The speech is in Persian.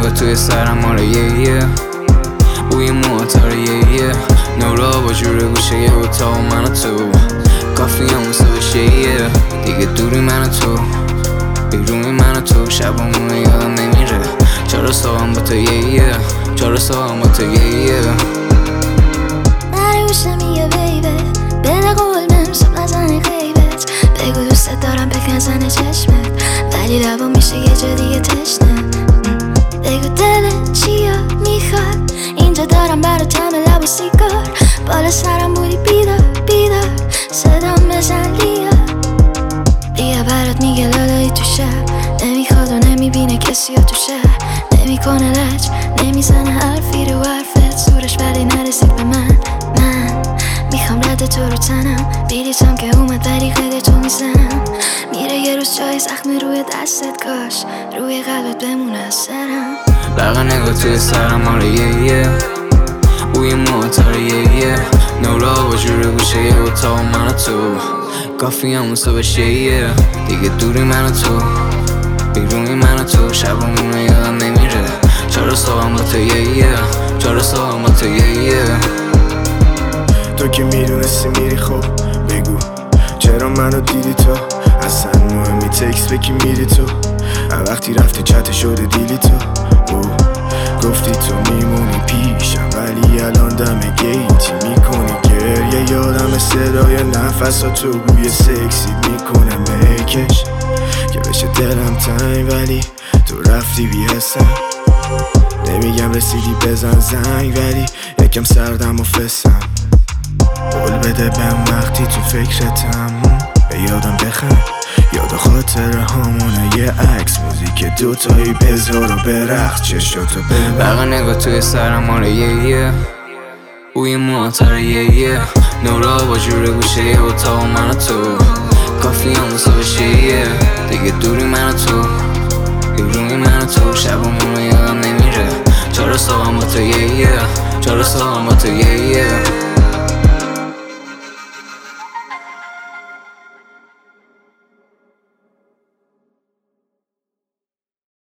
نگاه توی سرم آره یه بوی موهاتاره یه نورا با جور گوشه یه اتاق من و تو کافی همون صبح یه دیگه دوری من و تو بیرونی من و تو شبامونه یادم نمیره چرا صبحم با تو یه چرا صبحم با تو یه نره گوشه میگه بیبه بده قول بهم صبح نزنه غیبت بگو دوستت دارم بک نزنه چشمت ولی لبا میشه یه جا دیگه تشنه بگو دلت چیا میخواد اینجا دارم برا تم لب و سیگار بالا سرم بودی بیدار بیدار صدام بزن لیا دیگه برات میگه لالایی تو شب نمیخواد و نمیبینه کسی ها تو شهر نمیکنه لج نمیزنه حرفی رو حرفت زورش ولی نرسید به من میخوام رد تو رو تنم بیلیتم که اومد ولی قید تو میزنم میره یه روز جای زخم روی دستت کاش روی قلبت بمونه از سرم برق نگاه توی سرم آره یه بوی موهاتاره یه نورا با جور گوشه یه اتاق من و تو کافی همون صبح یه دیگه دوری من و تو بیرونی من و تو شبامونه یادم نمیره چرا صبحم با تو یه چرا صبحم با تو یه تو که میدونستی میری خب بگو چرا منو دیدی تو اصلا مهمی تکس بکی میری تو وقتی رفتی چت شده دیلی تو گفتی تو میمونی پیشم ولی الان دم گیتی میکنی گریه یادم صدای نفس ها تو بوی سکسی میکنه میکش که بشه دلم تنگ ولی تو رفتی بی حسم نمیگم رسیدی بزن زنگ ولی یکم سردم و فسم قول بده بهم وقتی تو فکرتم به یادم بخند یاد خاطر همونه یه عکس موزیک دوتایی بذار و برقص چشاتو ببر برق نگاه توی سرم آره یه بوی موهاتاره یه نورا با جور گوشه یه اتاق من و تو کافی همون صبح یه دیگه دوری من و تو بیرونی من و تو شبامونه یادم نمیره چرا صبحم با تو یه چرا صبحم با تو یه